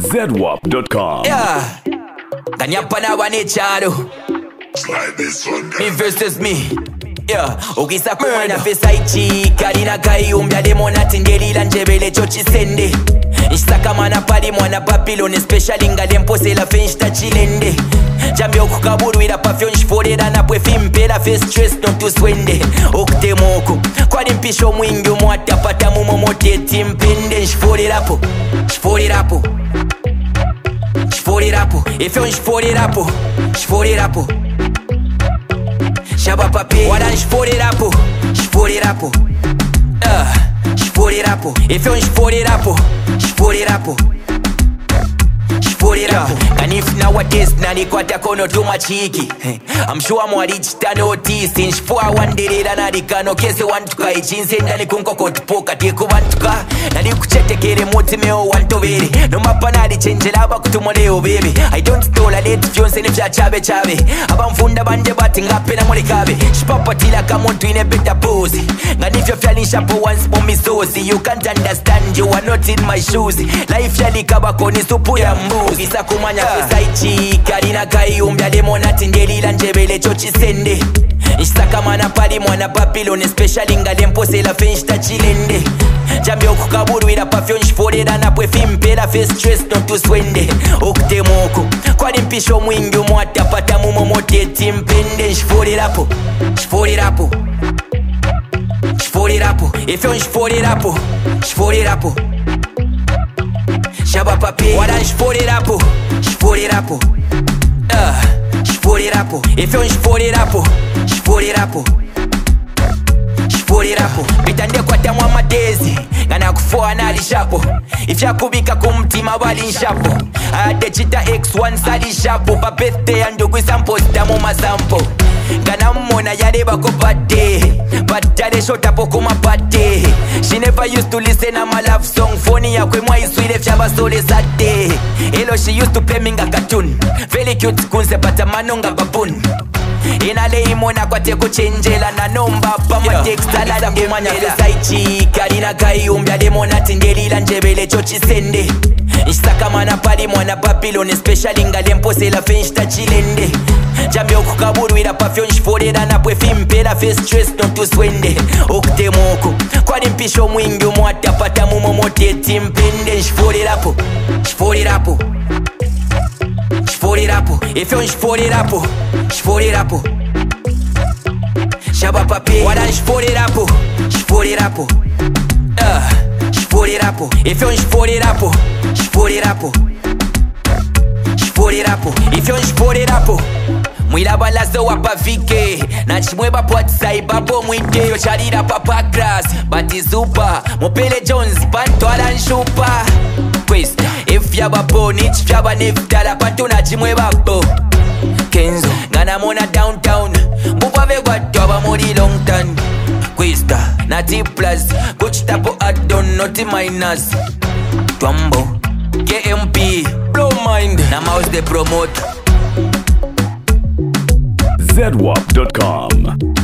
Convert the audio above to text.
ZWAP.com. Yeah. Kanyapana wane charo. Slide this one down. Me versus me. Yeah. Ukisa kumanya fesa ichi. Karina kai umbya demona tindelila njebele chochi sende. Isaka mana pali mwana Babylon. Especially ngalempo la finch chilende. Jambi okukaburu ila pafyo nshforera na pwe fimpela face stress non tu swende. Okutemoko. Kwa dimpisho mwingi umwata pata mumomote timpende. Nshforerapo. Nshforerapo. Nshforerapo. Ifyo nshforerapo. Nshforerapo. Shaba papi. Wada nshforerapo. Nshforerapo. Nshforerapo. Ifyo nshforerapo. Nshforerapo. And if nowadays nani kwata kono tuma chiki I'm sure mwarichita notice Nshfua wanderera narikano kese wantuka ichinse ndani kunkoko tupoka Teku wantuka nani kuchetekere moti meo wantobere No mapa nari chenjelaba kutumoleo baby I don't stole a late fionse nifya chabe chabe Aba mfunda bande bati ngape na molekabe Shpapa tila kamuntu in a better pose Ngani if you feeling shapo once for me saucy You can't understand you are not in my shoes Life yali kabako ni supu ya mbuzi Isa kumanya fesa ichi Karina kai umbya demona tindelila njebele chochi sende Isaka mana pali mwana Babylon Especially ngalempo la finch chilende Jambi okukaburu ila pafyo nshforera na pwe fimpela face stress non tu swende Okutemoko Kwa dimpisho mwingi umwata pata mumomote timpende Nshforerapo. Nshforerapo. Nshforerapo. Ifyo nshforerapo. Nshforerapo. Shaba papi. Wada nshforerapo. Nshforerapo. Nshforerapo. Ifyo nshforerapo. Nshforerapo. Nshforerapo. Bitande kwa tamwa madezi Ngana kufoa na alishapo Ifya kubika kumtima wali nshapo Ade chita X1 sali shapo Pa birthday ya ndugu sampo Stamu masampo Ngana mmona yale bako pate Patale shota poko mapate She never used to listen to my love song Phone ya kwe mwa iswile fyaba sole sate Hello she used to play minga cartoon Very cute kunse pata manonga baboon Inale imona kwa teko chenjela na nomba pa mateksta la ndemanya fesa ichi Karina kai umbya demona tindelila njebele chochi sende Isaka mana pali mwana Babylon Especially ngalempo la finch chilende Jambi okukaburu ila pafyo nshforera na pwe fimpela face stress non tu swende Okutemoko Kwa dimpisho mwingi umwata pata mumomote timpende Nshforerapo. Nshforerapo. Nshforerapo. Ifyo nshforerapo. Nshforerapo. Shaba papi. Wada nshforerapo. Nshforerapo. Nshforerapo. Ifyo nshforerapo. Nshforerapo. Nshforerapo. Ifyo nshforerapo. Mwilabalazo wapavike Na chimweba pwatisai babo mwite Yo charira papa grass Bati zupa Mopele Jones Panto ala nshupa Quiz If yaba bo Nich fyaba neftala Panto na chimweba bo Kenzo Ngana mona downtown Mbupa vegwa Toba mori long time Quista Nati plus Coach tapo add-on Noti minus Twambo KMP Blow mind Na mouse de promote ZWAP.com.